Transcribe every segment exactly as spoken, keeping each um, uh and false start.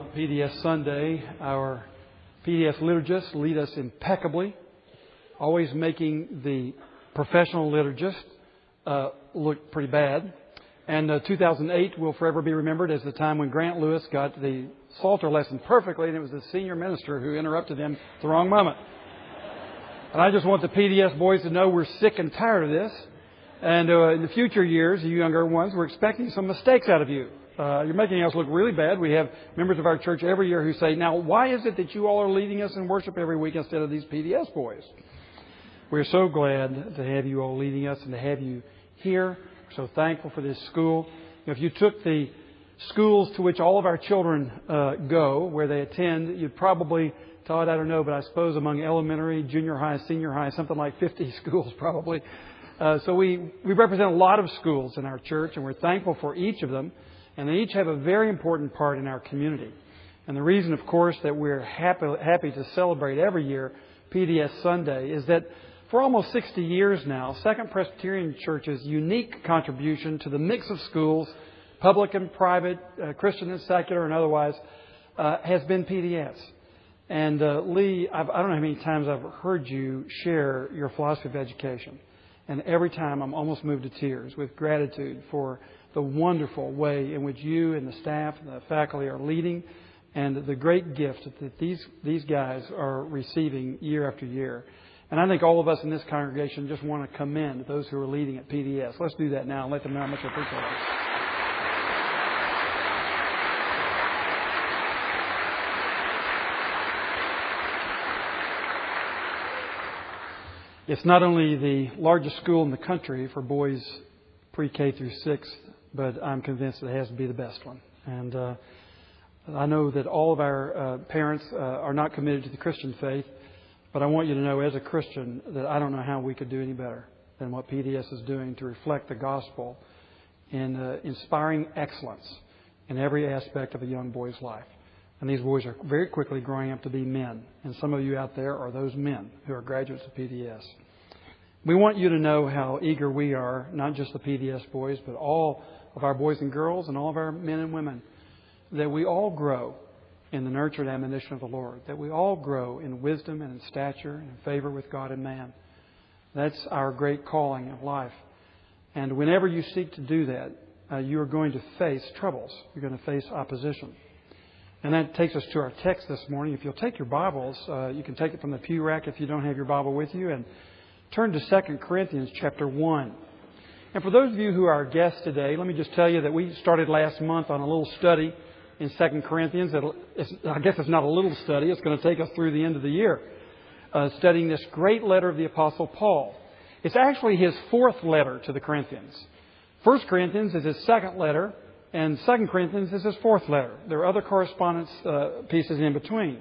P D S Sunday, our P D S liturgists lead us impeccably, always making the professional liturgist uh, look pretty bad. And uh, two thousand eight will forever be remembered as the time when Grant Lewis got the Psalter lesson perfectly, and it was the senior minister who interrupted him at the wrong moment. And I just want the P D S boys to know we're sick and tired of this. And uh, in the future years, you younger ones, we're expecting some mistakes out of you. Uh, you're making us look really bad. We have members of our church every year who say, now, why is it that you all are leading us in worship every week instead of these P D S boys? We're so glad to have you all leading us and to have you here. We're so thankful for this school. If you took the schools to which all of our children uh, go, where they attend, you'd probably, Todd, I don't know, but I suppose among elementary, junior high, senior high, something like fifty schools probably. Uh, so we, we represent a lot of schools in our church, and we're thankful for each of them. And they each have a very important part in our community. And the reason, of course, that we're happy, happy to celebrate every year P D S Sunday is that for almost sixty years now, Second Presbyterian Church's unique contribution to the mix of schools, public and private, uh, Christian and secular and otherwise, uh, has been P D S. And uh, Lee, I've, I don't know how many times I've heard you share your philosophy of education. And every time I'm almost moved to tears with gratitude for the wonderful way in which you and the staff and the faculty are leading, and the great gift that these these guys are receiving year after year. And I think all of us in this congregation just want to commend those who are leading at P D S. Let's do that now and let them know how much we appreciate it. It's not only the largest school in the country for boys pre-K through sixth, but I'm convinced it has to be the best one. And uh, I know that all of our uh, parents uh, are not committed to the Christian faith, but I want you to know as a Christian that I don't know how we could do any better than what P D S is doing to reflect the gospel in uh, inspiring excellence in every aspect of a young boy's life. And these boys are very quickly growing up to be men. And some of you out there are those men who are graduates of P D S. We want you to know how eager we are, not just the P D S boys, but all of our boys and girls and all of our men and women, that we all grow in the nurture and admonition of the Lord, that we all grow in wisdom and in stature and in favor with God and man. That's our great calling of life. And whenever you seek to do that, uh, you are going to face troubles. You're going to face opposition. And that takes us to our text this morning. If you'll take your Bibles, uh, you can take it from the pew rack if you don't have your Bible with you, and turn to Second Corinthians chapter one. And for those of you who are our guests today, let me just tell you that we started last month on a little study in Second Corinthians. It's, I guess it's not a little study. It's going to take us through the end of the year, uh, studying this great letter of the Apostle Paul. It's actually his fourth letter to the Corinthians. First Corinthians is his second letter, and Second Corinthians is his fourth letter. There are other correspondence uh, pieces in between.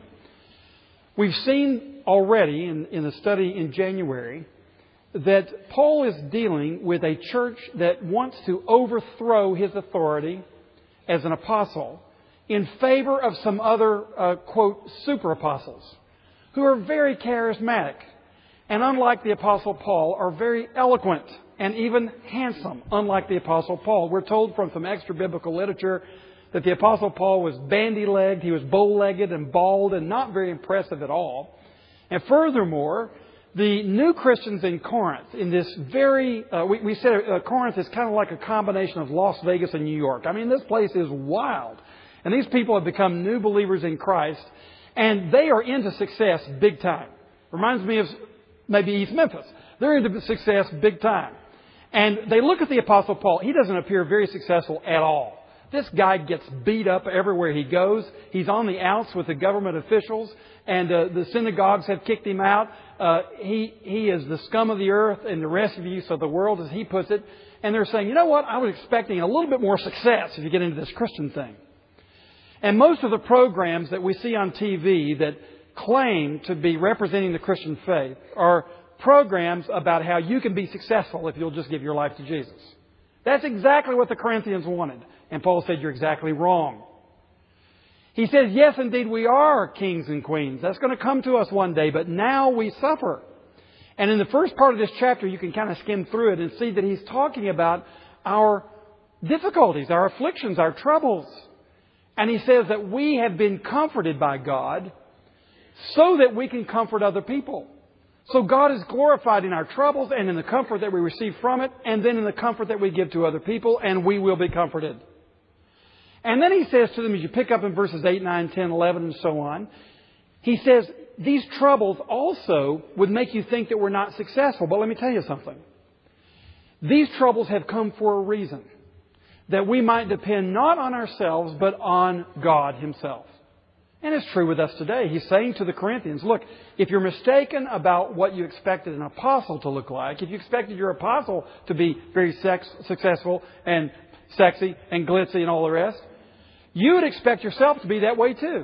We've seen already in, in the study in January that Paul is dealing with a church that wants to overthrow his authority as an apostle in favor of some other, uh, quote, super apostles who are very charismatic and, unlike the Apostle Paul, are very eloquent and even handsome, unlike the Apostle Paul. We're told from some extra biblical literature that the Apostle Paul was bandy-legged, he was bow-legged and bald and not very impressive at all. And furthermore, the new Christians in Corinth, in this very, uh, we, we said uh, Corinth is kind of like a combination of Las Vegas and New York. I mean, this place is wild. And these people have become new believers in Christ, and they are into success big time. Reminds me of maybe East Memphis. They're into success big time. And they look at the Apostle Paul. He doesn't appear very successful at all. This guy gets beat up everywhere he goes. He's on the outs with the government officials, and uh, the synagogues have kicked him out. Uh, he he is the scum of the earth and the refuse of the world, as he puts it. And they're saying, you know what? I was expecting a little bit more success if you get into this Christian thing. And most of the programs that we see on T V that claim to be representing the Christian faith are programs about how you can be successful if you'll just give your life to Jesus. That's exactly what the Corinthians wanted. And Paul said, you're exactly wrong. He says, yes, indeed, we are kings and queens. That's going to come to us one day, but now we suffer. And in the first part of this chapter, you can kind of skim through it and see that he's talking about our difficulties, our afflictions, our troubles. And he says that we have been comforted by God so that we can comfort other people. So God is glorified in our troubles and in the comfort that we receive from it, and then in the comfort that we give to other people, and we will be comforted. And then he says to them, as you pick up in verses eight, nine, ten, eleven, and so on, he says, these troubles also would make you think that we're not successful. But let me tell you something. These troubles have come for a reason. That we might depend not on ourselves, but on God Himself. And it's true with us today. He's saying to the Corinthians, look, if you're mistaken about what you expected an apostle to look like, if you expected your apostle to be very sex, successful and sexy and glitzy and all the rest, you would expect yourself to be that way too.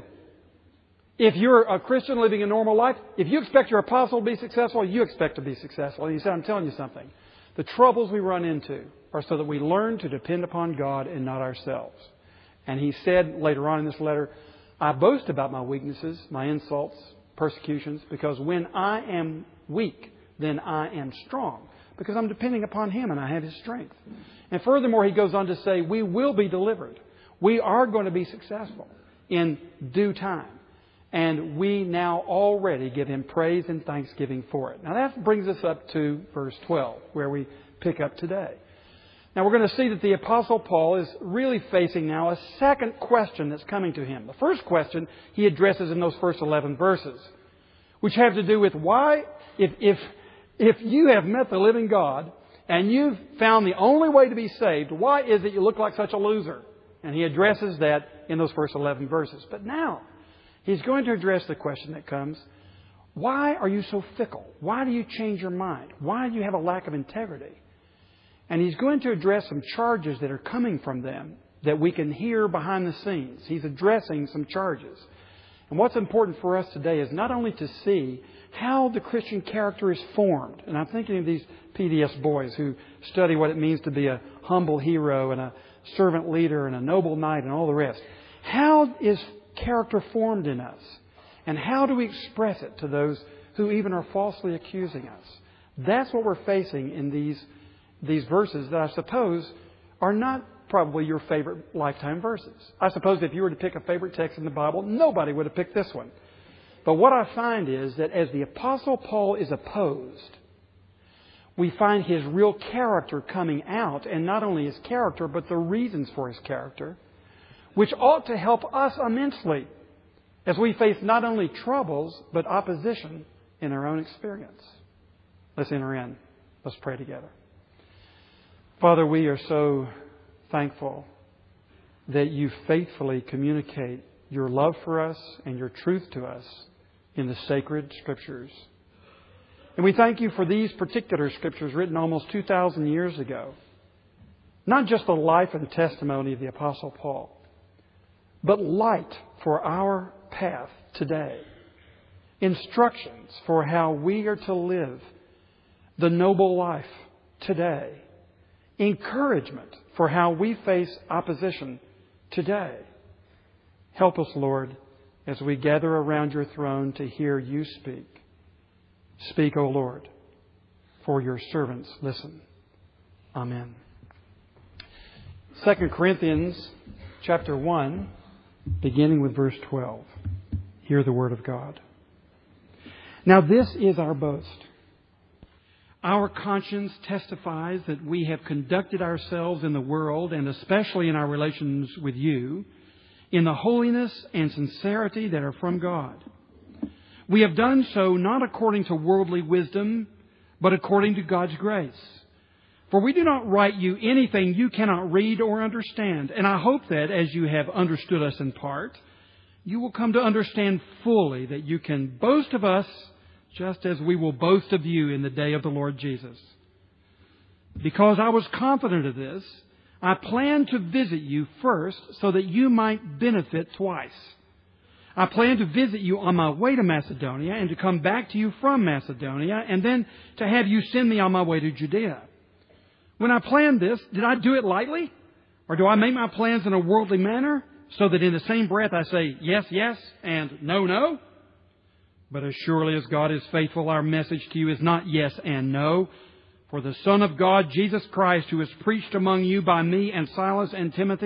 If you're a Christian living a normal life, if you expect your apostle to be successful, you expect to be successful. And he said, I'm telling you something. The troubles we run into are so that we learn to depend upon God and not ourselves. And he said later on in this letter, I boast about my weaknesses, my insults, persecutions, because when I am weak, then I am strong. Because I'm depending upon Him and I have His strength. And furthermore, he goes on to say, we will be delivered. We are going to be successful in due time. And we now already give Him praise and thanksgiving for it. Now that brings us up to verse twelve, where we pick up today. Now we're going to see that the Apostle Paul is really facing now a second question that's coming to him. The first question he addresses in those first eleven verses, which have to do with why, if, if, if you have met the living God and you've found the only way to be saved, why is it you look like such a loser? And he addresses that in those first eleven verses. But now he's going to address the question that comes, why are you so fickle? Why do you change your mind? Why do you have a lack of integrity? And he's going to address some charges that are coming from them that we can hear behind the scenes. He's addressing some charges. And what's important for us today is not only to see how the Christian character is formed. And I'm thinking of these P D S boys who study what it means to be a humble hero and a servant leader and a noble knight and all the rest. How is character formed in us? And how do we express it to those who even are falsely accusing us? That's what we're facing in these These verses that I suppose are not probably your favorite lifetime verses. I suppose if you were to pick a favorite text in the Bible, nobody would have picked this one. But what I find is that as the Apostle Paul is opposed, we find his real character coming out, and not only his character, but the reasons for his character, which ought to help us immensely as we face not only troubles, but opposition in our own experience. Let's enter in. Let's pray together. Father, we are so thankful that you faithfully communicate your love for us and your truth to us in the sacred Scriptures. And we thank you for these particular Scriptures written almost two thousand years ago. Not just the life and testimony of the Apostle Paul, but light for our path today. Instructions for how we are to live the noble life today. Encouragement for how we face opposition today. Help us, Lord, as we gather around your throne to hear you speak. Speak, O Lord, for your servants listen. Amen. Second Corinthians chapter one, beginning with verse twelve. Hear the word of God. Now this is our boast. Our conscience testifies that we have conducted ourselves in the world, and especially in our relations with you, in the holiness and sincerity that are from God. We have done so not according to worldly wisdom, but according to God's grace. For we do not write you anything you cannot read or understand. And I hope that as you have understood us in part, you will come to understand fully that you can boast of us just as we will boast of you in the day of the Lord Jesus. Because I was confident of this, I planned to visit you first so that you might benefit twice. I planned to visit you on my way to Macedonia and to come back to you from Macedonia and then to have you send me on my way to Judea. When I planned this, did I do it lightly? Or do I make my plans in a worldly manner so that in the same breath I say yes, yes and no, no? But as surely as God is faithful, our message to you is not yes and no. For the Son of God, Jesus Christ, who is preached among you by me and Silas and Timothy,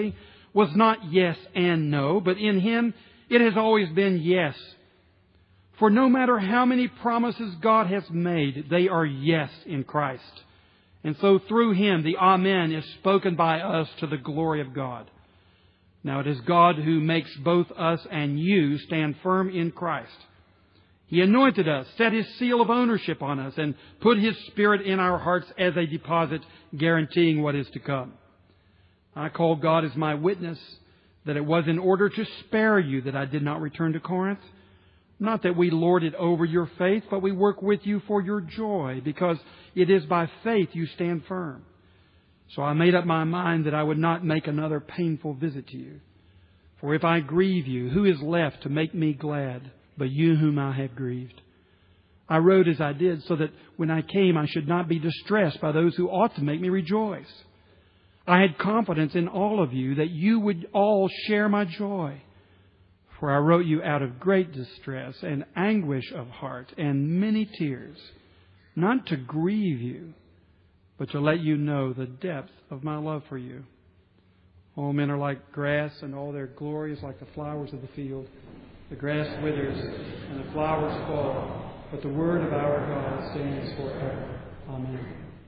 was not yes and no, but in Him it has always been yes. For no matter how many promises God has made, they are yes in Christ. And so through Him, the Amen is spoken by us to the glory of God. Now it is God who makes both us and you stand firm in Christ. He anointed us, set His seal of ownership on us, and put His Spirit in our hearts as a deposit, guaranteeing what is to come. I call God as my witness that it was in order to spare you that I did not return to Corinth. Not that we lord it over your faith, but we work with you for your joy, because it is by faith you stand firm. So I made up my mind that I would not make another painful visit to you. For if I grieve you, who is left to make me glad but you whom I have grieved? I wrote as I did so that when I came I should not be distressed by those who ought to make me rejoice. I had confidence in all of you that you would all share my joy. For I wrote you out of great distress and anguish of heart and many tears, not to grieve you, but to let you know the depth of my love for you. All men are like grass, and all their glory is like the flowers of the field. The grass withers, and the flowers fall, but the word of our God stands forever. Amen.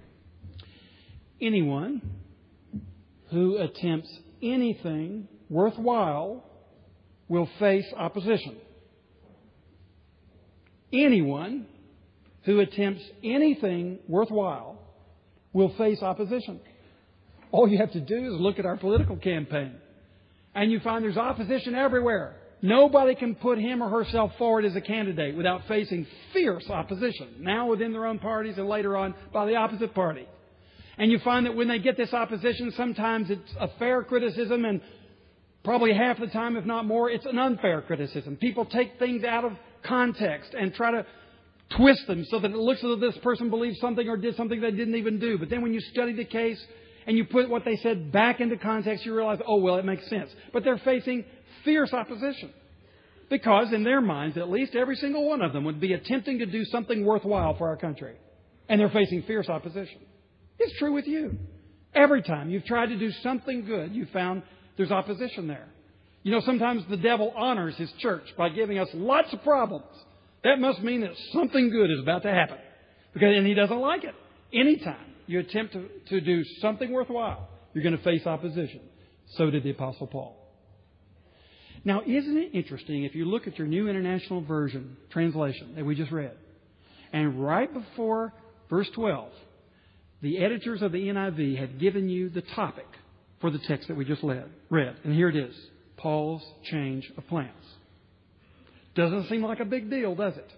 Anyone who attempts anything worthwhile will face opposition. Anyone who attempts anything worthwhile will face opposition. All you have to do is look at our political campaign, and you find there's opposition everywhere. Nobody can put him or herself forward as a candidate without facing fierce opposition, now within their own parties and later on by the opposite party. And you find that when they get this opposition, sometimes it's a fair criticism, and probably half the time, if not more, it's an unfair criticism. People take things out of context and try to twist them so that it looks as though this person believes something or did something they didn't even do. But then when you study the case and you put what they said back into context, you realize, oh, well, it makes sense. But they're facing fierce opposition. Because in their minds, at least every single one of them would be attempting to do something worthwhile for our country. And they're facing fierce opposition. It's true with you. Every time you've tried to do something good, you've found there's opposition there. You know, sometimes the devil honors his church by giving us lots of problems. That must mean that something good is about to happen. Because, and he doesn't like it. Anytime you attempt to, to do something worthwhile, you're going to face opposition. So did the Apostle Paul. Now, isn't it interesting if you look at your New International Version translation that we just read, and right before verse twelve, the editors of the N I V had given you the topic for the text that we just read. And here it is, Paul's change of plans. Doesn't seem like a big deal, does it?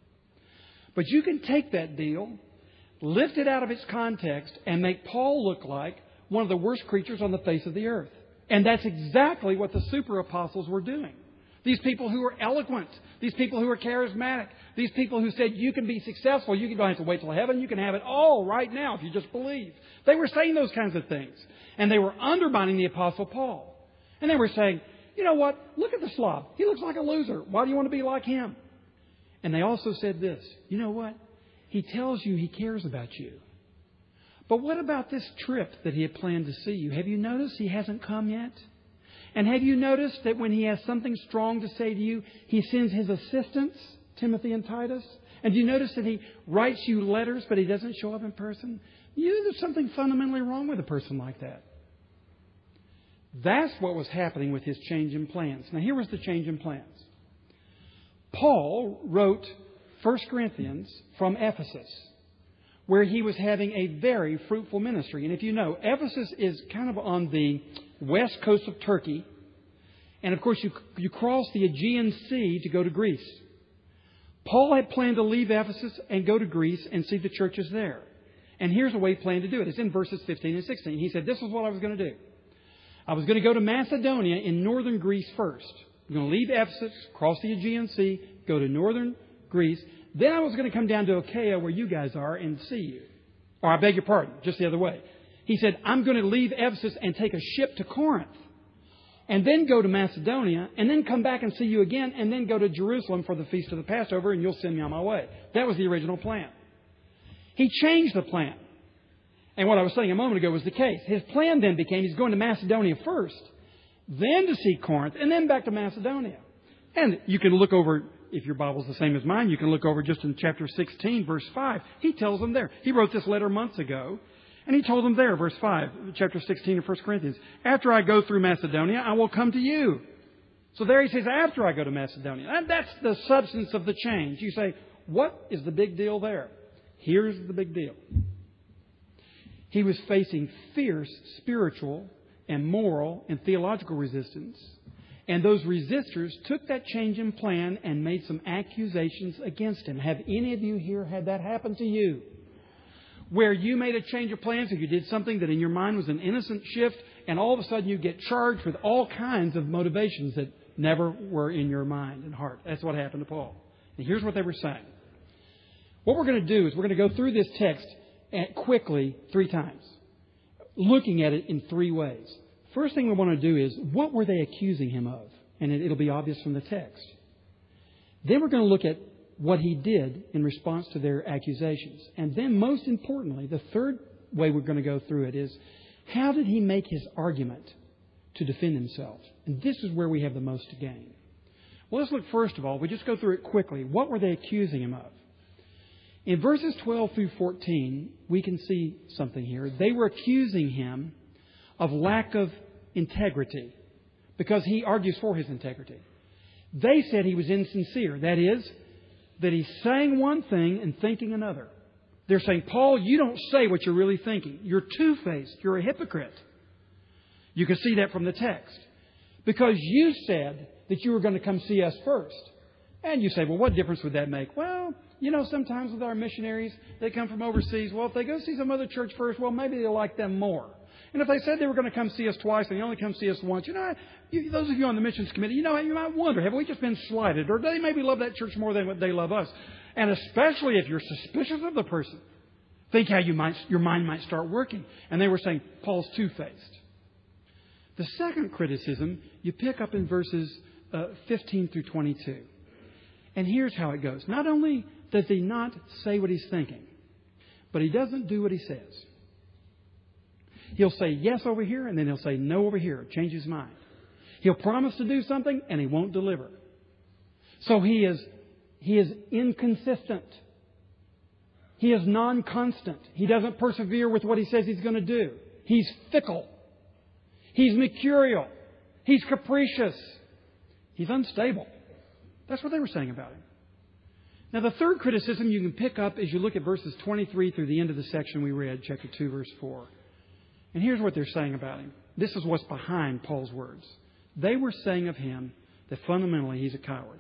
But you can take that deal, lift it out of its context, and make Paul look like one of the worst creatures on the face of the earth. And that's exactly what the super apostles were doing. These people who were eloquent, these people who were charismatic, these people who said you can be successful, you don't have to wait till heaven, you can have it all right now if you just believe. They were saying those kinds of things. And they were undermining the Apostle Paul. And they were saying, you know what, look at the slob. He looks like a loser. Why do you want to be like him? And they also said this, you know what, he tells you he cares about you. But what about this trip that he had planned to see you? Have you noticed he hasn't come yet? And have you noticed that when he has something strong to say to you, he sends his assistants, Timothy and Titus? And do you notice that he writes you letters, but he doesn't show up in person? You know there's something fundamentally wrong with a person like that. That's what was happening with his change in plans. Now, here was the change in plans. Paul wrote First Corinthians from Ephesus, where he was having a very fruitful ministry. And if you know, Ephesus is kind of on the west coast of Turkey. And of course, you, you cross the Aegean Sea to go to Greece. Paul had planned to leave Ephesus and go to Greece and see the churches there. And here's the way he planned to do it. It's in verses fifteen and sixteen. He said, this is what I was going to do. I was going to go to Macedonia in northern Greece first. I'm going to leave Ephesus, cross the Aegean Sea, go to northern Greece. Then I was going to come down to Achaia, where you guys are, and see you. Or I beg your pardon, just the other way. He said, I'm going to leave Ephesus and take a ship to Corinth. And then go to Macedonia, and then come back and see you again, and then go to Jerusalem for the Feast of the Passover, and you'll send me on my way. That was the original plan. He changed the plan. And what I was saying a moment ago was the case. His plan then became he's going to Macedonia first. then to see Corinth, and then back to Macedonia. And you can look over, if your Bible's the same as mine, you can look over just in chapter sixteen, verse five. He tells them there. He wrote this letter months ago, and he told them there, verse five, chapter sixteen of First Corinthians, after I go through Macedonia, I will come to you. So there he says, after I go to Macedonia. And that's the substance of the change. You say, what is the big deal there? Here's the big deal. He was facing fierce spiritual and moral and theological resistance. And those resistors took that change in plan and made some accusations against him. Have any of you here had that happen to you? Where you made a change of plans or you did something that in your mind was an innocent shift, and all of a sudden you get charged with all kinds of motivations that never were in your mind and heart. That's what happened to Paul. And here's what they were saying. What we're going to do is we're going to go through this text quickly three times, looking at it in three ways. First thing we want to do is, what were they accusing him of? And it, it'll be obvious from the text. Then we're going to look at what he did in response to their accusations. And then, most importantly, the third way we're going to go through it is, how did he make his argument to defend himself? And this is where we have the most to gain. Well, let's look first of all, we just go through it quickly. What were they accusing him of? In verses twelve through fourteen, we can see something here. They were accusing him of lack of integrity because he argues for his integrity. They said he was insincere. That is, that he's saying one thing and thinking another. They're saying, Paul, you don't say what you're really thinking. You're two-faced. You're a hypocrite. You can see that from the text. Because you said that you were going to come see us first. And you say, well, what difference would that make? Well, you know, sometimes with our missionaries, they come from overseas. Well, if they go see some other church first, well, maybe they'll like them more. And if they said they were going to come see us twice and they only come see us once, you know, you, those of you on the missions committee, you know, you might wonder, have we just been slighted? Or do they maybe love that church more than what they love us? And especially if you're suspicious of the person, think how you might, your mind might start working. And they were saying, Paul's two-faced. The second criticism you pick up in verses uh, fifteen through twenty-two. And here's how it goes. Not only does he not say what he's thinking, but he doesn't do what he says. He'll say yes over here, and then he'll say no over here. Change his mind. He'll promise to do something, and he won't deliver. So he is, he is inconsistent. He is non-constant. He doesn't persevere with what he says he's going to do. He's fickle. He's mercurial. He's capricious. He's unstable. That's what they were saying about him. Now, the third criticism you can pick up as you look at verses twenty-three through the end of the section we read, chapter two, verse four. And here's what they're saying about him. This is what's behind Paul's words. They were saying of him that fundamentally he's a coward.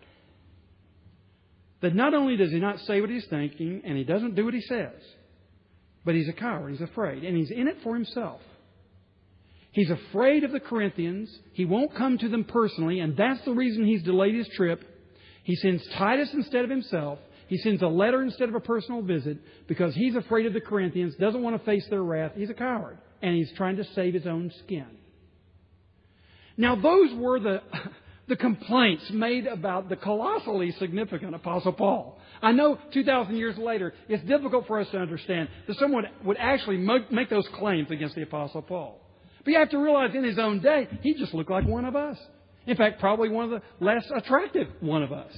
That not only does he not say what he's thinking and he doesn't do what he says, but he's a coward. He's afraid. And he's in it for himself. He's afraid of the Corinthians. He won't come to them personally, and that's the reason he's delayed his trip. He sends Titus instead of himself. He sends a letter instead of a personal visit because he's afraid of the Corinthians, doesn't want to face their wrath. He's a coward. And he's trying to save his own skin. Now, those were the, the complaints made about the colossally significant Apostle Paul. I know two thousand years later, it's difficult for us to understand that someone would actually make those claims against the Apostle Paul. But you have to realize in his own day, he just looked like one of us. In fact, probably one of the less attractive one of us.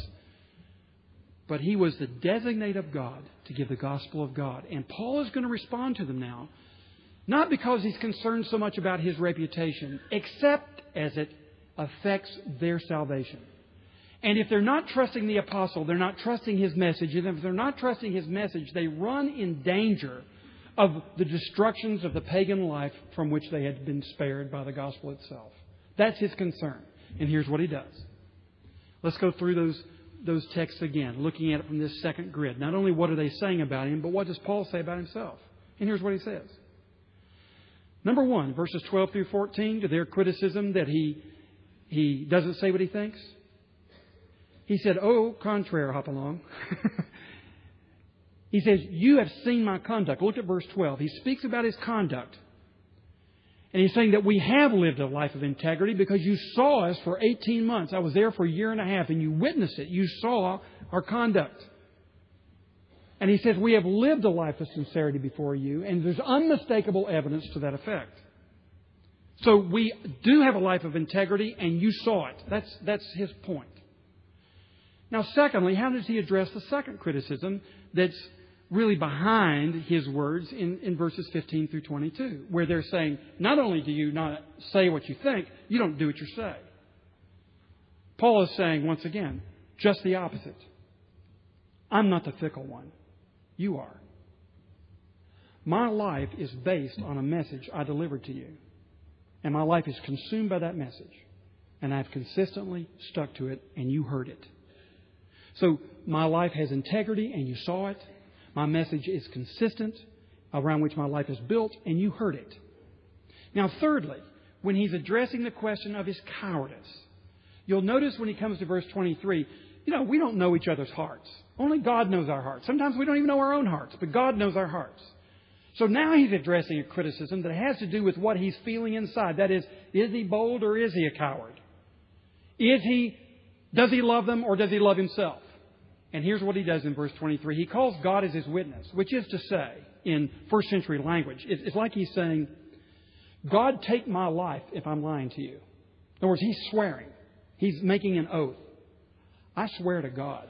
But he was the designate of God to give the gospel of God. And Paul is going to respond to them now, not because he's concerned so much about his reputation, except as it affects their salvation. And if they're not trusting the apostle, they're not trusting his message. And if they're not trusting his message, they run in danger of the destructions of the pagan life from which they had been spared by the gospel itself. That's his concern. And here's what he does. Let's go through those, those texts again, looking at it from this second grid. Not only what are they saying about him, but what does Paul say about himself? And here's what he says. Number one, verses twelve through fourteen, to their criticism that he, he doesn't say what he thinks. He said, oh, contraire, hop along. He says, you have seen my conduct. Look at verse twelve. He speaks about his conduct. And he's saying that we have lived a life of integrity because you saw us for eighteen months. I was there for a year and a half and you witnessed it. You saw our conduct. And he says we have lived a life of sincerity before you, and there's unmistakable evidence to that effect. So we do have a life of integrity, and you saw it. That's, that's his point. Now, secondly, how does he address the second criticism that's really behind his words in, in verses fifteen through twenty-two, where they're saying, not only do you not say what you think, you don't do what you say. Paul is saying, once again, just the opposite. I'm not the fickle one. You are. My life is based on a message I delivered to you. And my life is consumed by that message. And I've consistently stuck to it, and you heard it. So my life has integrity, and you saw it. My message is consistent, around which my life is built, and you heard it. Now, thirdly, when he's addressing the question of his cowardice, you'll notice when he comes to verse twenty-three, you know, we don't know each other's hearts. Only God knows our hearts. Sometimes we don't even know our own hearts, but God knows our hearts. So now he's addressing a criticism that has to do with what he's feeling inside. That is, is he bold or is he a coward? Is he, does he love them or does he love himself? And here's what he does in verse twenty-three. He calls God as his witness, which is to say, in first century language, it's like he's saying, God, take my life if I'm lying to you. In other words, he's swearing. He's making an oath. I swear to God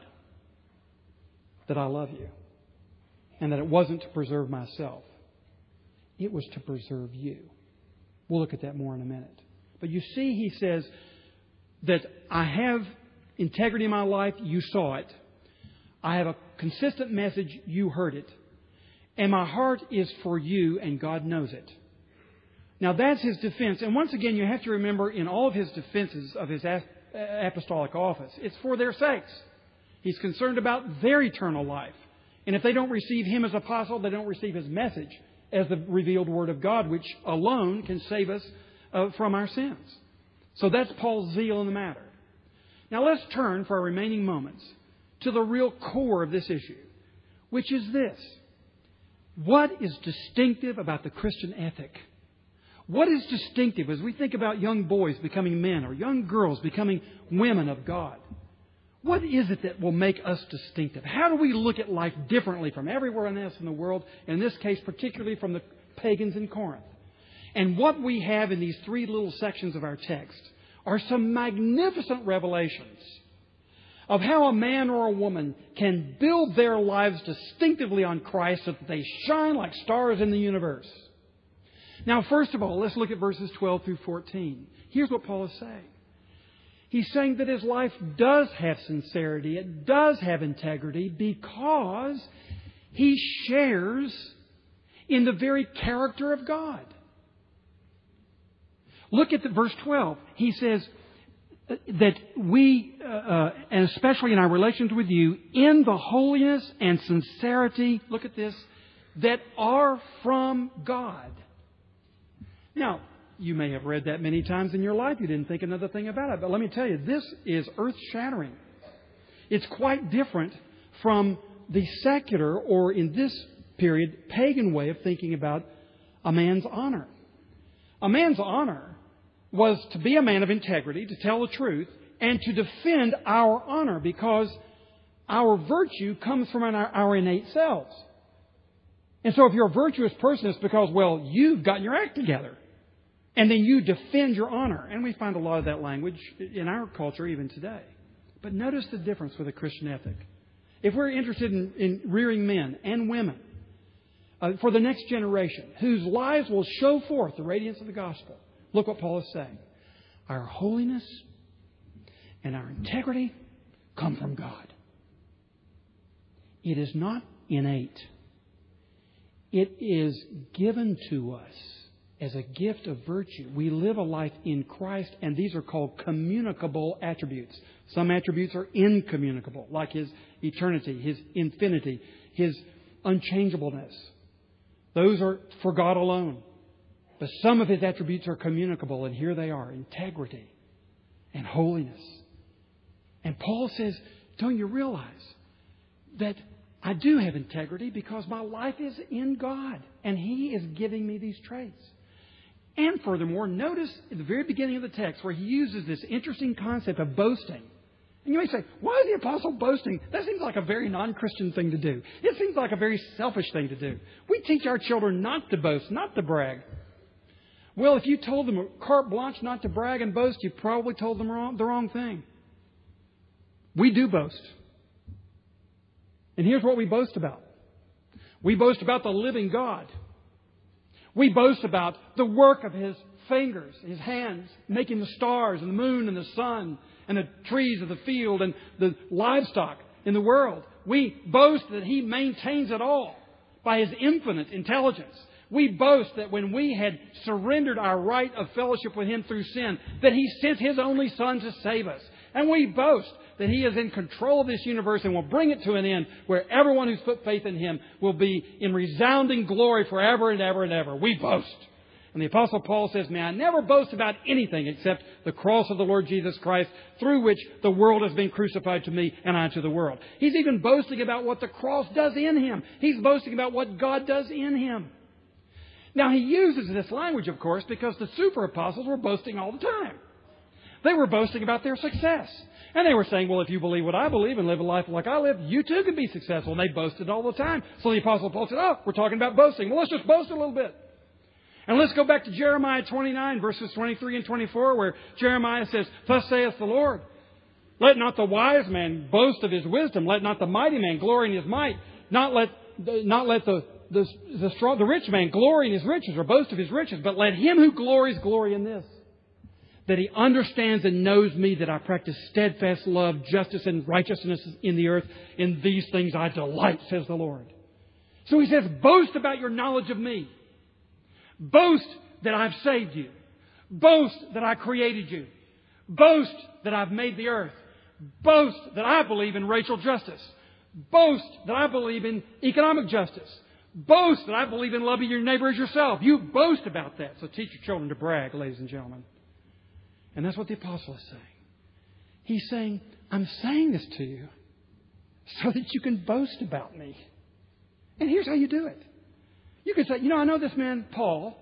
that I love you and that it wasn't to preserve myself. It was to preserve you. We'll look at that more in a minute. But you see, he says that I have integrity in my life. You saw it. I have a consistent message. You heard it. And my heart is for you, and God knows it. Now, that's his defense. And once again, you have to remember in all of his defenses of his apostolic office, it's for their sakes. He's concerned about their eternal life. And if they don't receive him as apostle, they don't receive his message as the revealed Word of God, which alone can save us uh, from our sins. So that's Paul's zeal in the matter. Now let's turn for our remaining moments to the real core of this issue, which is this. What is distinctive about the Christian ethic? What is distinctive as we think about young boys becoming men or young girls becoming women of God? What is it that will make us distinctive? How do we look at life differently from everyone else in the world, in this case particularly from the pagans in Corinth? And what we have in these three little sections of our text are some magnificent revelations of how a man or a woman can build their lives distinctively on Christ so that they shine like stars in the universe. Now, first of all, let's look at verses twelve through fourteen. Here's what Paul is saying. He's saying that his life does have sincerity, it does have integrity, because he shares in the very character of God. Look at the verse twelve. He says that we, uh, uh, and especially in our relations with you, in the holiness and sincerity, look at this, that are from God. Now, you may have read that many times in your life. You didn't think another thing about it. But let me tell you, this is earth-shattering. It's quite different from the secular, or in this period, pagan way of thinking about a man's honor. A man's honor was to be a man of integrity, to tell the truth, and to defend our honor, because our virtue comes from our, our innate selves. And so if you're a virtuous person, it's because, well, you've gotten your act together. And then you defend your honor. And we find a lot of that language in our culture even today. But notice the difference with a Christian ethic. If we're interested in, in rearing men and women uh, for the next generation, whose lives will show forth the radiance of the gospel, look what Paul is saying. Our holiness and our integrity come from God. It is not innate. It is given to us as a gift of virtue. We live a life in Christ, and these are called communicable attributes. Some attributes are incommunicable, like His eternity, His infinity, His unchangeableness. Those are for God alone. But some of His attributes are communicable, and here they are: integrity and holiness. And Paul says, don't you realize that I do have integrity because my life is in God, and He is giving me these traits. And furthermore, notice at the very beginning of the text where he uses this interesting concept of boasting. And you may say, why is the apostle boasting? That seems like a very non-Christian thing to do. It seems like a very selfish thing to do. We teach our children not to boast, not to brag. Well, if you told them carte blanche not to brag and boast, you probably told them wrong, the wrong thing. We do boast. And here's what we boast about. We boast about the living God. We boast about the work of His fingers, His hands, making the stars and the moon and the sun and the trees of the field and the livestock in the world. We boast that He maintains it all by His infinite intelligence. We boast that when we had surrendered our right of fellowship with Him through sin, that He sent His only Son to save us. And we boast that He is in control of this universe and will bring it to an end where everyone who's put faith in Him will be in resounding glory forever and ever and ever. We boast. And the Apostle Paul says, may I never boast about anything except the cross of the Lord Jesus Christ, through which the world has been crucified to me and I to the world. He's even boasting about what the cross does in Him. He's boasting about what God does in Him. Now, he uses this language, of course, because the super apostles were boasting all the time. They were boasting about their success. And they were saying, well, if you believe what I believe and live a life like I live, you too can be successful. And they boasted all the time. So the Apostle Paul said, oh, we're talking about boasting. Well, let's just boast a little bit. And let's go back to Jeremiah twenty-nine, verses twenty-three and twenty-four, where Jeremiah says, thus saith the Lord, let not the wise man boast of his wisdom. Let not the mighty man glory in his might. Not let, not let the, the, the, strong, the rich man glory in his riches or boast of his riches. But let him who glories glory in this, that he understands and knows me, that I practice steadfast love, justice, and righteousness in the earth. In these things I delight, says the Lord. So he says, boast about your knowledge of me. Boast that I've saved you. Boast that I created you. Boast that I've made the earth. Boast that I believe in racial justice. Boast that I believe in economic justice. Boast that I believe in loving your neighbor as yourself. You boast about that. So teach your children to brag, ladies and gentlemen. And that's what the apostle is saying. He's saying, I'm saying this to you so that you can boast about me. And here's how you do it. You could say, you know, I know this man, Paul.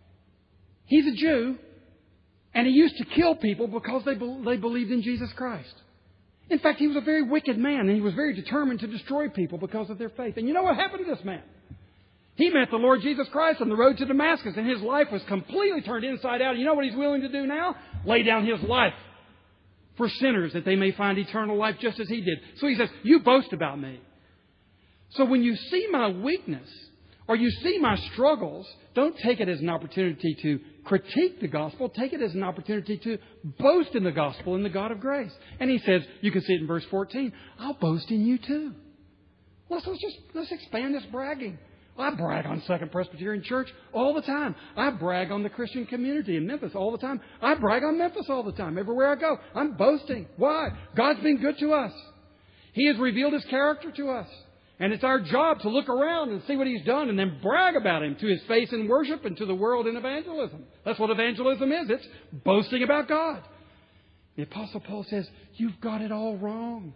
He's a Jew, and he used to kill people because they, be- they believed in Jesus Christ. In fact, he was a very wicked man, and he was very determined to destroy people because of their faith. And you know what happened to this man? He met the Lord Jesus Christ on the road to Damascus, and his life was completely turned inside out. You know what he's willing to do now? Lay down his life for sinners that they may find eternal life just as he did. So he says, you boast about me. So when you see my weakness or you see my struggles, don't take it as an opportunity to critique the gospel. Take it as an opportunity to boast in the gospel, in the God of grace. And he says, you can see it in verse fourteen, I'll boast in you too. Let's, let's just let's expand this bragging. I brag on Second Presbyterian Church all the time. I brag on the Christian community in Memphis all the time. I brag on Memphis all the time. Everywhere I go, I'm boasting. Why? God's been good to us. He has revealed His character to us. And it's our job to look around and see what He's done and then brag about Him to His face in worship and to the world in evangelism. That's what evangelism is. It's boasting about God. The Apostle Paul says, you've got it all wrong.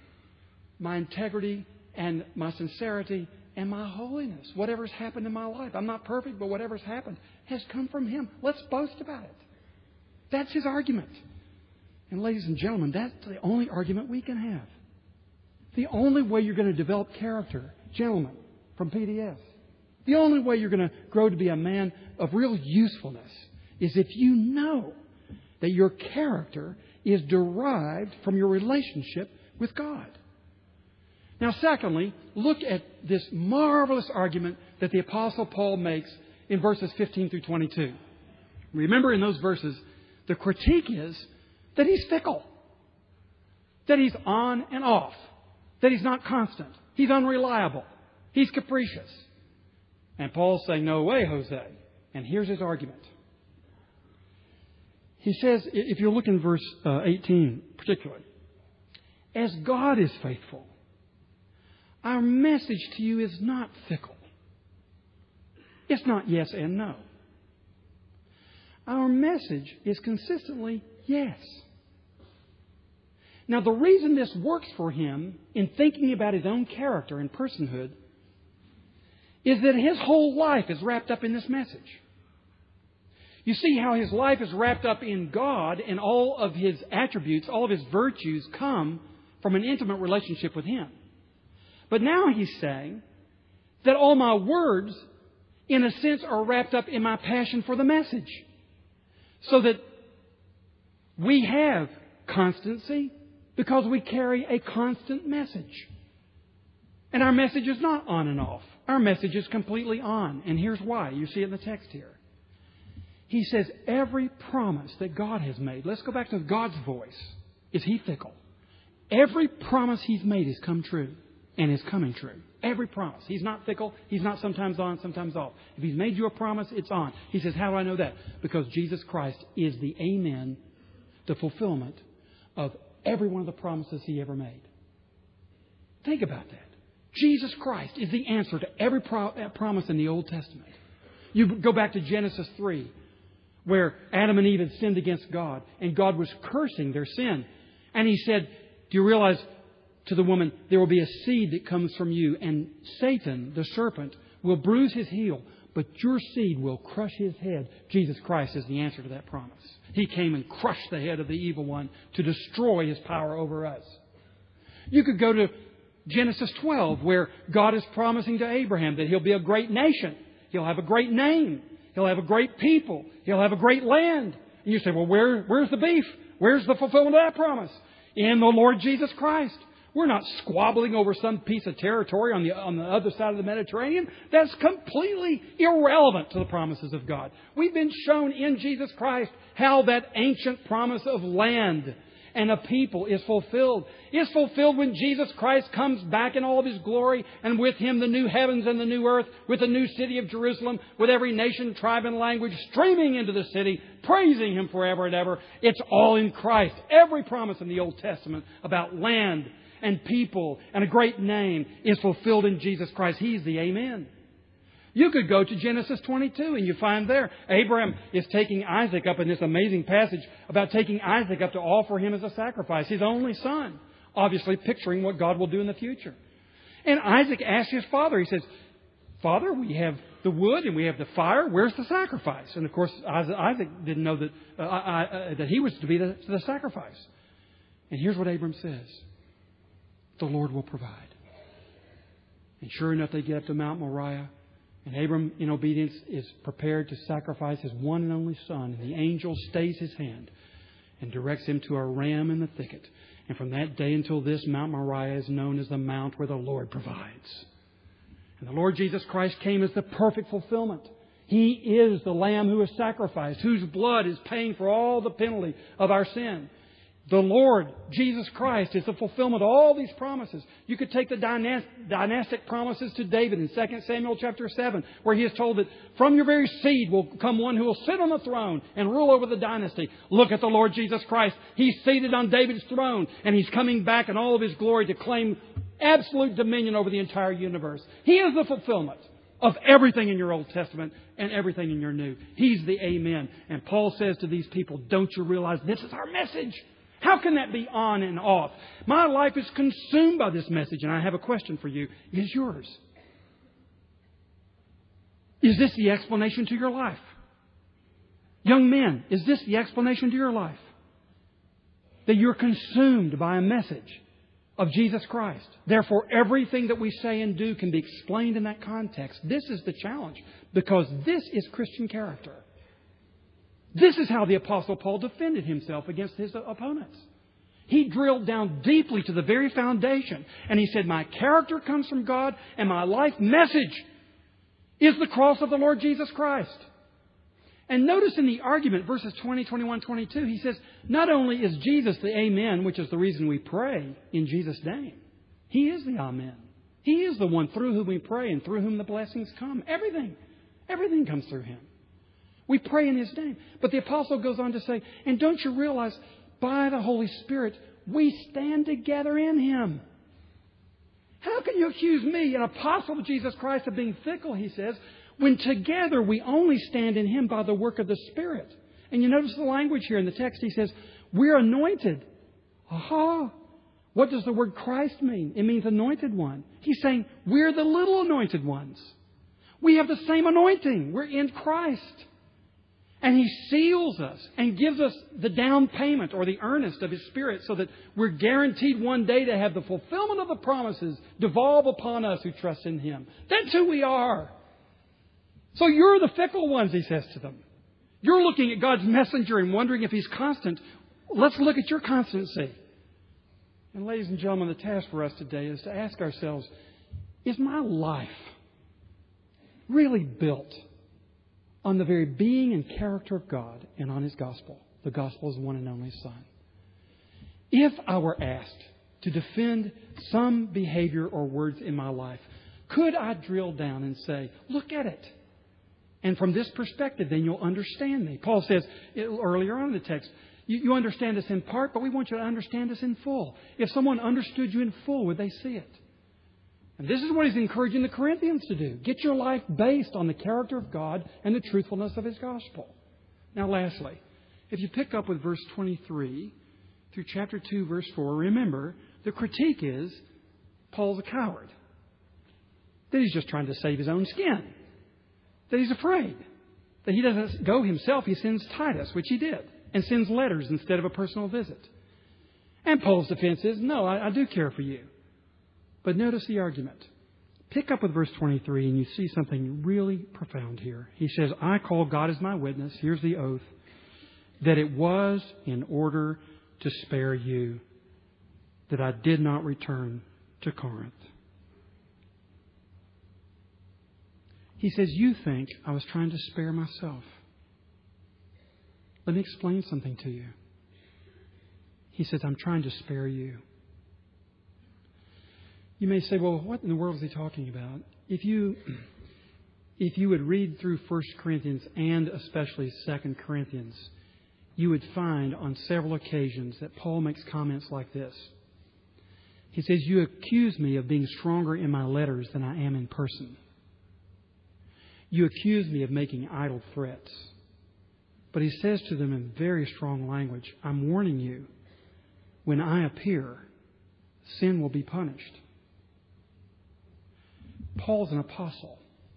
My integrity and my sincerity and my holiness, whatever's happened in my life, I'm not perfect, but whatever's happened has come from Him. Let's boast about it. That's his argument. And ladies and gentlemen, that's the only argument we can have. The only way you're going to develop character, gentlemen, from P D S, the only way you're going to grow to be a man of real usefulness is if you know that your character is derived from your relationship with God. Now, secondly, look at this marvelous argument that the Apostle Paul makes in verses fifteen through twenty-two. Remember, in those verses, the critique is that he's fickle, that he's on and off, that he's not constant, he's unreliable, he's capricious. And Paul's saying, no way, Jose. And here's his argument. He says, if you look in verse uh, eighteen particularly, as God is faithful, our message to you is not fickle. It's not yes and no. Our message is consistently yes. Now, the reason this works for him in thinking about his own character and personhood is that his whole life is wrapped up in this message. You see how his life is wrapped up in God, and all of his attributes, all of his virtues come from an intimate relationship with Him. But now he's saying that all my words, in a sense, are wrapped up in my passion for the message. So that we have constancy because we carry a constant message. And our message is not on and off. Our message is completely on. And here's why. You see it in the text here. He says every promise that God has made. Let's go back to God's voice. Is He fickle? Every promise He's made has come true and is coming true. Every promise. He's not fickle. He's not sometimes on, sometimes off. If He's made you a promise, it's on. He says, how do I know that? Because Jesus Christ is the amen, the fulfillment of every one of the promises He ever made. Think about that. Jesus Christ is the answer to every pro- promise in the Old Testament. You go back to Genesis three, where Adam and Eve had sinned against God, and God was cursing their sin. And He said, do you realize, to the woman, there will be a seed that comes from you, and Satan, the serpent, will bruise his heel, but your seed will crush his head. Jesus Christ is the answer to that promise. He came and crushed the head of the evil one to destroy his power over us. You could go to Genesis twelve, where God is promising to Abraham that he'll be a great nation. He'll have a great name. He'll have a great people. He'll have a great land. And you say, well, where, where's the beef? Where's the fulfillment of that promise? In the Lord Jesus Christ. We're not squabbling over some piece of territory on the, on the other side of the Mediterranean. That's completely irrelevant to the promises of God. We've been shown in Jesus Christ how that ancient promise of land and a people is fulfilled. It's fulfilled when Jesus Christ comes back in all of His glory, and with Him the new heavens and the new earth, with the new city of Jerusalem, with every nation, tribe, and language streaming into the city, praising Him forever and ever. It's all in Christ. Every promise in the Old Testament about land and people and a great name is fulfilled in Jesus Christ. He's the Amen. You could go to Genesis twenty-two and you find there Abraham is taking Isaac up in this amazing passage about taking Isaac up to offer him as a sacrifice, his only son, obviously picturing what God will do in the future. And Isaac asks his father, he says, Father, we have the wood and we have the fire. Where's the sacrifice? And of course, Isaac didn't know that, uh, uh, that he was to be the, the sacrifice. And here's what Abram says. The Lord will provide. And sure enough, they get up to Mount Moriah. And Abram, in obedience, is prepared to sacrifice his one and only son. And the angel stays his hand and directs him to a ram in the thicket. And from that day until this, Mount Moriah is known as the mount where the Lord provides. And the Lord Jesus Christ came as the perfect fulfillment. He is the Lamb who is sacrificed, whose blood is paying for all the penalty of our sin. The Lord, Jesus Christ, is the fulfillment of all these promises. You could take the dynastic promises to David in Second Samuel chapter seven, where he is told that from your very seed will come one who will sit on the throne and rule over the dynasty. Look at the Lord Jesus Christ. He's seated on David's throne, and He's coming back in all of His glory to claim absolute dominion over the entire universe. He is the fulfillment of everything in your Old Testament and everything in your New. He's the Amen. And Paul says to these people, don't you realize this is our message? How can that be on and off? My life is consumed by this message, and I have a question for you. Is yours? Is this the explanation to your life? Young men, is this the explanation to your life? That you're consumed by a message of Jesus Christ. Therefore, everything that we say and do can be explained in that context. This is the challenge, because this is Christian character. This is how the Apostle Paul defended himself against his opponents. He drilled down deeply to the very foundation. And he said, my character comes from God, and my life message is the cross of the Lord Jesus Christ. And notice in the argument, verses twenty, twenty-one, twenty-two, he says, not only is Jesus the Amen, which is the reason we pray in Jesus' name. He is the Amen. He is the one through whom we pray and through whom the blessings come. Everything. Everything comes through Him. We pray in His name. But the Apostle goes on to say, and don't you realize, by the Holy Spirit, we stand together in Him. How can you accuse me, an apostle of Jesus Christ, of being fickle, he says, when together we only stand in Him by the work of the Spirit? And you notice the language here in the text. He says, we're anointed. Aha! What does the word Christ mean? It means anointed one. He's saying, we're the little anointed ones. We have the same anointing. We're in Christ. And He seals us and gives us the down payment or the earnest of His Spirit so that we're guaranteed one day to have the fulfillment of the promises devolve upon us who trust in Him. That's who we are. So you're the fickle ones, he says to them. You're looking at God's messenger and wondering if He's constant. Let's look at your constancy. And ladies and gentlemen, the task for us today is to ask ourselves, is my life really built on the very being and character of God and on His gospel? The gospel is one and only Son. If I were asked to defend some behavior or words in my life, could I drill down and say, look at it? And from this perspective, then you'll understand me. Paul says earlier on in the text, you, you understand us in part, but we want you to understand us in full. If someone understood you in full, would they see it? And this is what he's encouraging the Corinthians to do. Get your life based on the character of God and the truthfulness of His gospel. Now, lastly, if you pick up with verse twenty-three through chapter two, verse four, remember, the critique is Paul's a coward. That he's just trying to save his own skin. That he's afraid. That he doesn't go himself. He sends Titus, which he did, and sends letters instead of a personal visit. And Paul's defense is, no, I, I do care for you. But notice the argument. Pick up with verse twenty-three and you see something really profound here. He says, I call God as my witness, here's the oath, that it was in order to spare you that I did not return to Corinth. He says, you think I was trying to spare myself. Let me explain something to you. He says, I'm trying to spare you. You may say, well, what in the world is he talking about? If you, if you would read through First Corinthians and especially Second Corinthians, you would find on several occasions that Paul makes comments like this. He says, you accuse me of being stronger in my letters than I am in person. You accuse me of making idle threats. But he says to them in very strong language, I'm warning you, when I appear, sin will be punished. Paul's an apostle.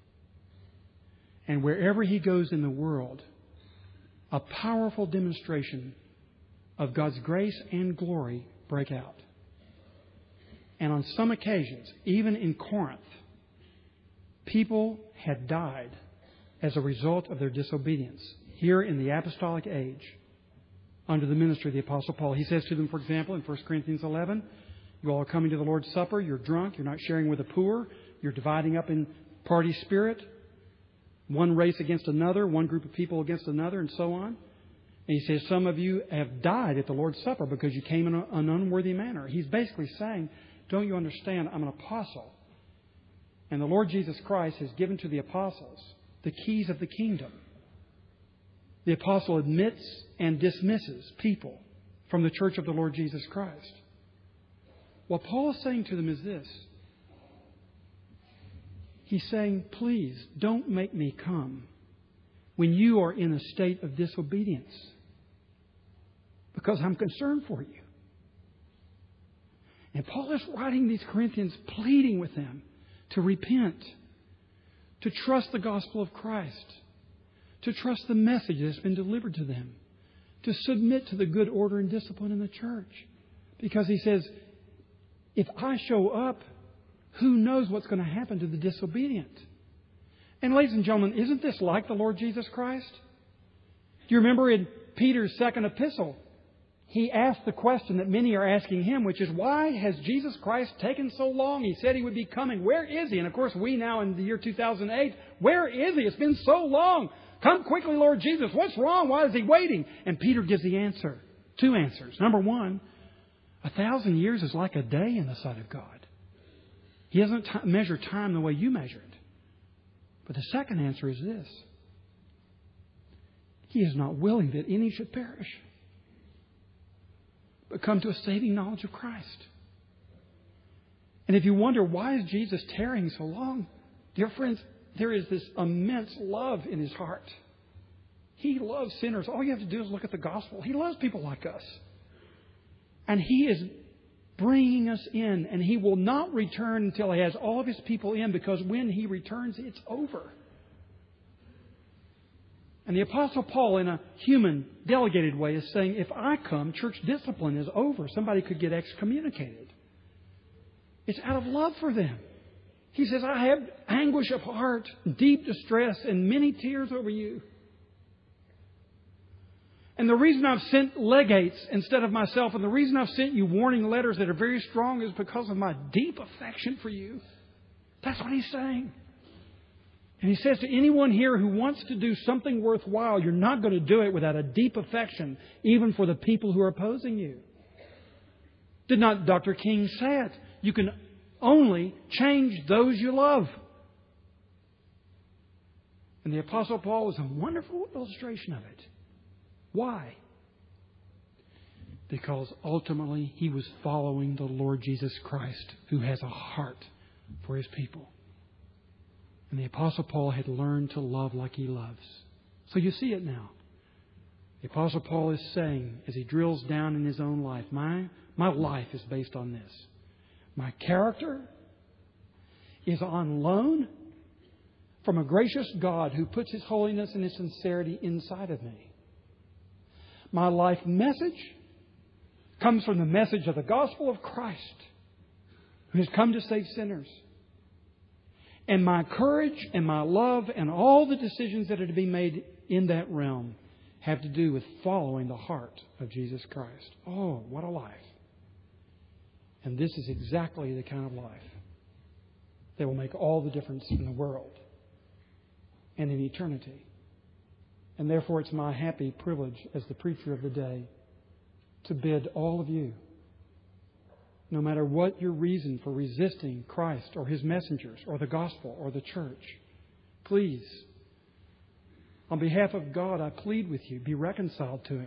And wherever he goes in the world, a powerful demonstration of God's grace and glory break out. And on some occasions, even in Corinth, people had died as a result of their disobedience. Here in the apostolic age, under the ministry of the Apostle Paul, he says to them, for example, in First Corinthians eleven, you all are coming to the Lord's Supper, you're drunk, you're not sharing with the poor, you're dividing up in party spirit, one race against another, one group of people against another, and so on. And he says, some of you have died at the Lord's Supper because you came in a, an unworthy manner. He's basically saying, don't you understand, I'm an apostle. And the Lord Jesus Christ has given to the apostles the keys of the kingdom. The apostle admits and dismisses people from the church of the Lord Jesus Christ. What Paul is saying to them is this. He's saying, please don't make me come when you are in a state of disobedience, because I'm concerned for you. And Paul is writing these Corinthians, pleading with them to repent, to trust the gospel of Christ, to trust the message that's been delivered to them, to submit to the good order and discipline in the church. Because he says, if I show up, who knows what's going to happen to the disobedient? And ladies and gentlemen, isn't this like the Lord Jesus Christ? Do you remember in Peter's second epistle, he asked the question that many are asking him, which is, why has Jesus Christ taken so long? He said he would be coming. Where is he? And of course, we now in the year two thousand eight, where is he? It's been so long. Come quickly, Lord Jesus. What's wrong? Why is he waiting? And Peter gives the answer. Two answers. Number one, a thousand years is like a day in the sight of God. He doesn't t- measure time the way you measure it. But the second answer is this. He is not willing that any should perish, but come to a saving knowledge of Christ. And if you wonder, why is Jesus tarrying so long? Dear friends, there is this immense love in His heart. He loves sinners. All you have to do is look at the gospel. He loves people like us. And He is bringing us in. And He will not return until He has all of His people in, because when He returns, it's over. And the Apostle Paul, in a human, delegated way, is saying, if I come, church discipline is over. Somebody could get excommunicated. It's out of love for them. He says, I have anguish of heart, deep distress, and many tears over you. And the reason I've sent legates instead of myself, and the reason I've sent you warning letters that are very strong, is because of my deep affection for you. That's what He's saying. And He says to anyone here who wants to do something worthwhile, you're not going to do it without a deep affection, even for the people who are opposing you. Did not Doctor King say it? You can only change those you love. And the Apostle Paul is a wonderful illustration of it. Why? Because ultimately he was following the Lord Jesus Christ, who has a heart for His people. And the Apostle Paul had learned to love like he loves. So you see it now. The Apostle Paul is saying, as he drills down in his own life, my, my life is based on this. My character is on loan from a gracious God who puts His holiness and His sincerity inside of me. My life message comes from the message of the gospel of Christ, who has come to save sinners. And my courage and my love and all the decisions that are to be made in that realm have to do with following the heart of Jesus Christ. Oh, what a life. And this is exactly the kind of life that will make all the difference in the world and in eternity. And therefore it's my happy privilege as the preacher of the day to bid all of you, no matter what your reason for resisting Christ or His messengers or the gospel or the church, please, on behalf of God, I plead with you, be reconciled to Him.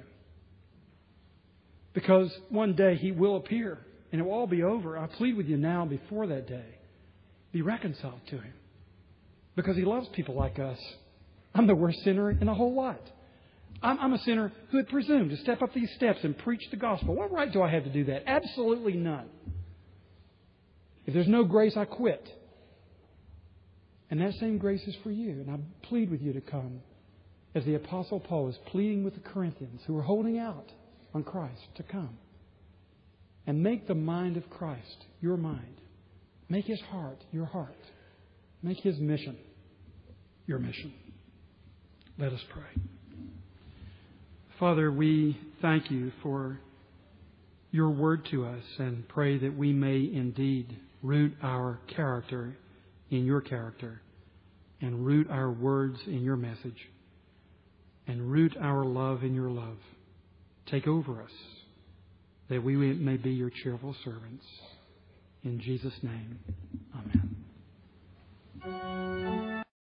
Because one day He will appear and it will all be over. I plead with you now before that day, be reconciled to Him. Because He loves people like us. I'm the worst sinner in the whole lot. I'm, I'm a sinner who had presumed to step up these steps and preach the gospel. What right do I have to do that? Absolutely none. If there's no grace, I quit. And that same grace is for you. And I plead with you to come, as the Apostle Paul is pleading with the Corinthians who are holding out on Christ, to come. And make the mind of Christ your mind. Make His heart your heart. Make His mission your mission. Let us pray. Father, we thank You for Your word to us and pray that we may indeed root our character in Your character and root our words in Your message and root our love in Your love. Take over us that we may be Your cheerful servants. In Jesus' name, amen.